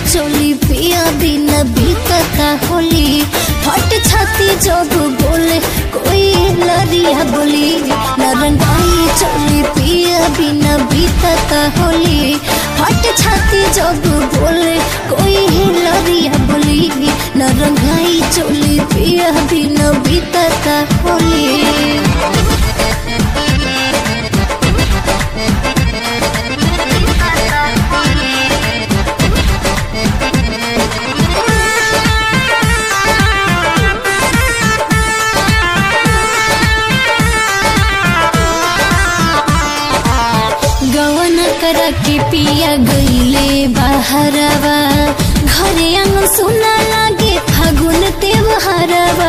चोली पिया बिना बीतता होली फट छाती जब बोले कोई लरिया बोली न रंगाई चोली पिया बिना बीतता होली फट छाती जब बोले कोई लरिया बोली न रंगाई चोली पिया बिना बीतता होली। करा के पिया गईले बाहरवा घरे आंगन सुना लागे फागुन त्योहारवा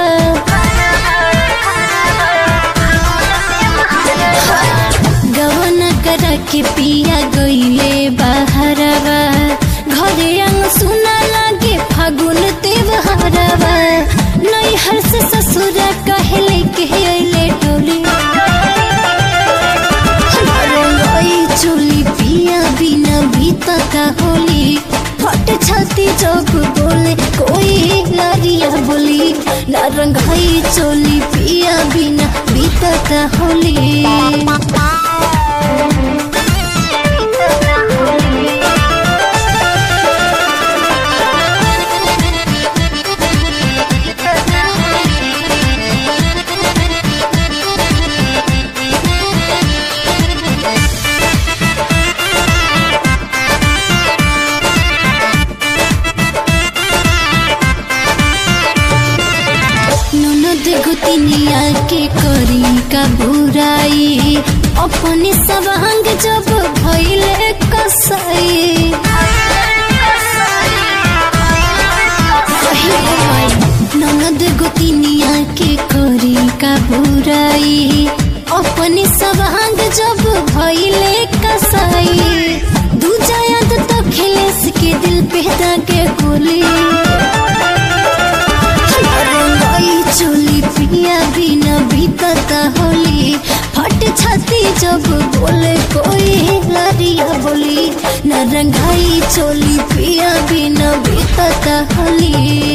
गवन करा के पिया गईले बाहरवा घरे आंगन सुना लागे फागुन त्योहारवा नैहर से ससुर कहले के अइले टोली चोली पिया बिना बीतता होली फट छाती जब बोले कोई लरिया बोली न रंगाई चोली पिया बिना बीतता होली। गुतिनिया के करी का बुराई अपने सवांग जब भइले कसाई ननद गुतिनिया के करी का बुराई अपने सवांग जब भइले कसाई दूजा याद तो खिलेस के दिल पे दागे गोली चोली पिया बिना बीतता होली फट छाती जब बोले कोई लरिया बोली न रंगाई चोली पिया बिना बीतता होली।